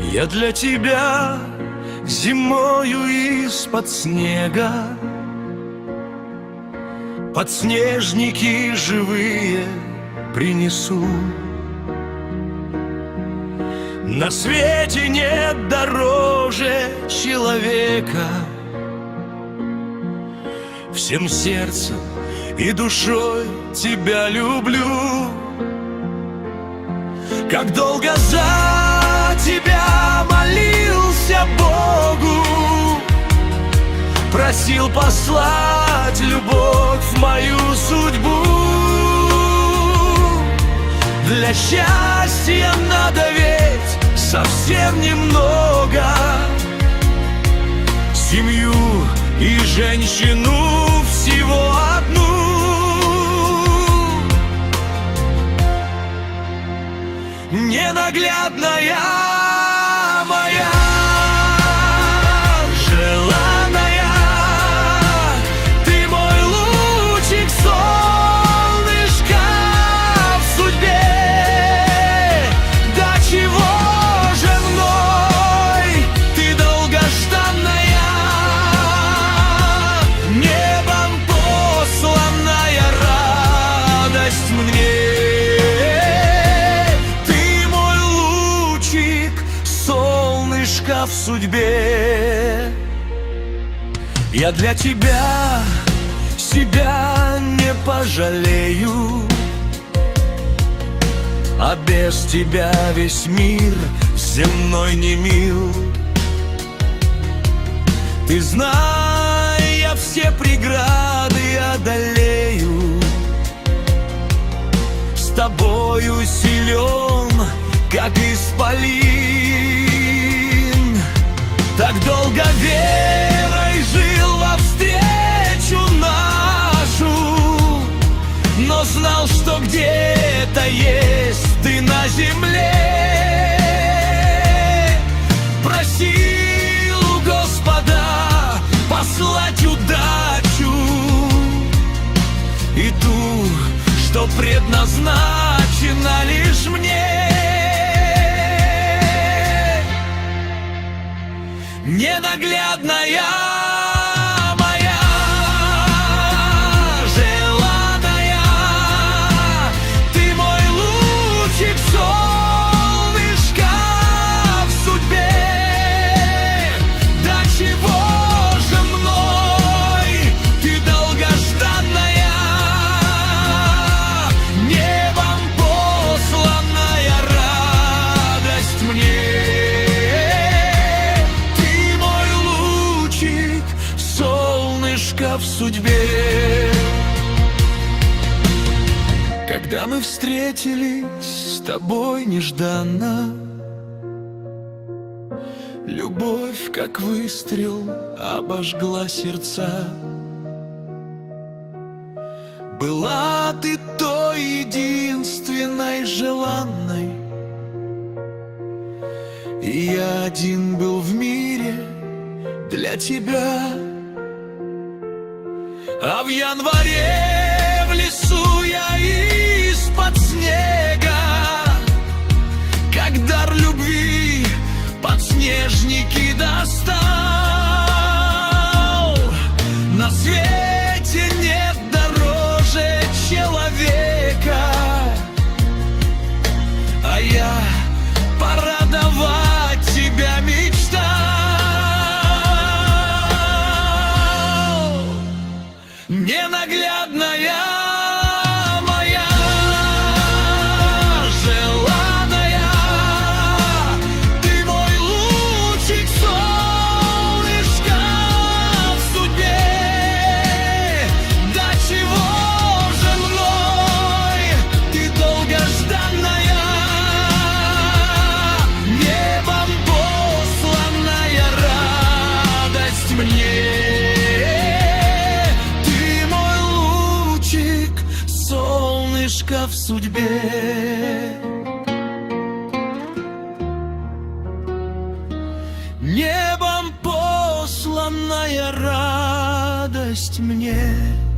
Я для тебя зимою из-под снега подснежники живые принесу. На свете нет дороже человека. Всем сердцем и душой тебя люблю. Как долго за тебя молился Богу, просил послать любовь в мою судьбу. Для счастья надо ведь совсем немного: семью и женщину всего одну. Ненаглядная моя, желанная, ты мой лучик, солнышко в судьбе. До чего же мной ты долгожданная, небом посланная радость мне. В судьбе я для тебя себя не пожалею, а без тебя весь мир земной не мил. Ты знай, я все преграды одолею, с тобою силен, как исполин. Так долго верой жил во встречу нашу, но знал, что где-то есть ты на земле. Просил у Господа послать удачу и ту, что предназначена лишь мне. Ненаглядная моя, желанная, ты мой лучик, солнышко в судьбе. До чего же мной ты долгожданная, небом посланная радость мне. В судьбе. Когда мы встретились с тобой нежданно, любовь, как выстрел, обожгла сердца. Была ты той единственной желанной, и я один был в мире для тебя. А в январе в лесу я из-под снега, как дар любви, подснежники достал. На свете нет дороже человека, а я порадовать тебя мечтал. Ненаглядная моя, желанная, ты мой лучик, солнышко в судьбе. До чего же мной ты долгожданная, небом посланная радость мне. В судьбе небом посланная радость мне.